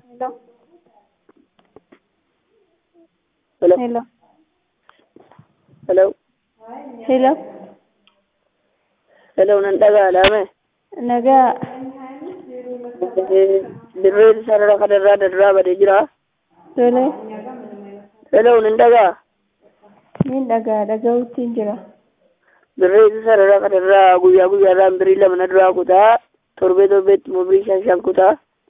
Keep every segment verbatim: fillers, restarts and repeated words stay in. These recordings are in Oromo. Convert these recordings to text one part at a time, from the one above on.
Hello. Hello. Hello. Hello. Hello. Hello, nandagaalame. Nagaa. Dirreen sarara kanarraa darraa badee jira. Tole. Hello, nandagaa. Niin dhagaa dhaga'uutiin jira. Dirreen sarara kanarraa guyyaa guyyaadhaan birii lama na duraa kutaa. Torbee torbeetti immoo birii shan shan kutaa.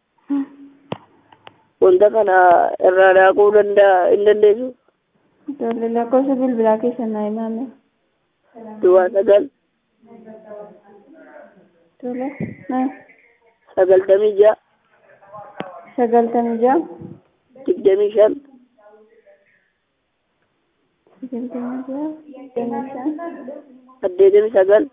Wanta kana irraa daakuu danda'a hin dandeessu. Tole lakkoofsa bilbilaa keessa naa himame. Duwwaa sagal. Tole. Naa. Sagaltamii ja'a. Sagaltamii ja'a. Digdamii shan. Sagaltamii ja'a. Digdamii shan. Saddeetamii sagal.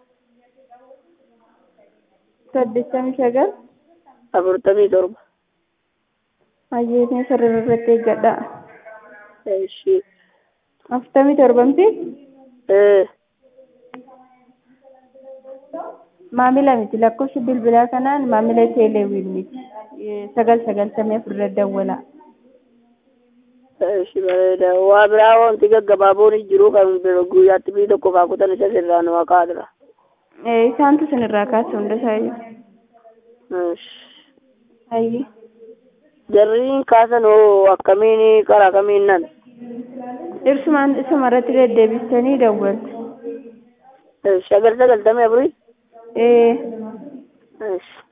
Saddeettamii sagal. Afurtamii torba. Ayyeetni sarara irratti eeggadha. Eeshi. Afurtamii torbamti. Ee. Maamila miti lakkoofsa bilbilaa kanaan maamila teeleewwiin miti. Sagal sagaltamii afur irra dawwala. Eeshi bareeda. Waa biraa wanti gaggabaaboon hin jiru kan guyyaatti birii tokko faa kutan isa sirraa nama kaadira. Ee isaantu sinirraa kaasa hunda isaayyuu. Eeshi. Ayyi. Jarriin kaasan hoo akkamiin karaa kamiin nan? Ibsumaan isuma irratti deddeebistanii dawwaltu. Sagal sagaltamii afurii? Ee. Eeshi.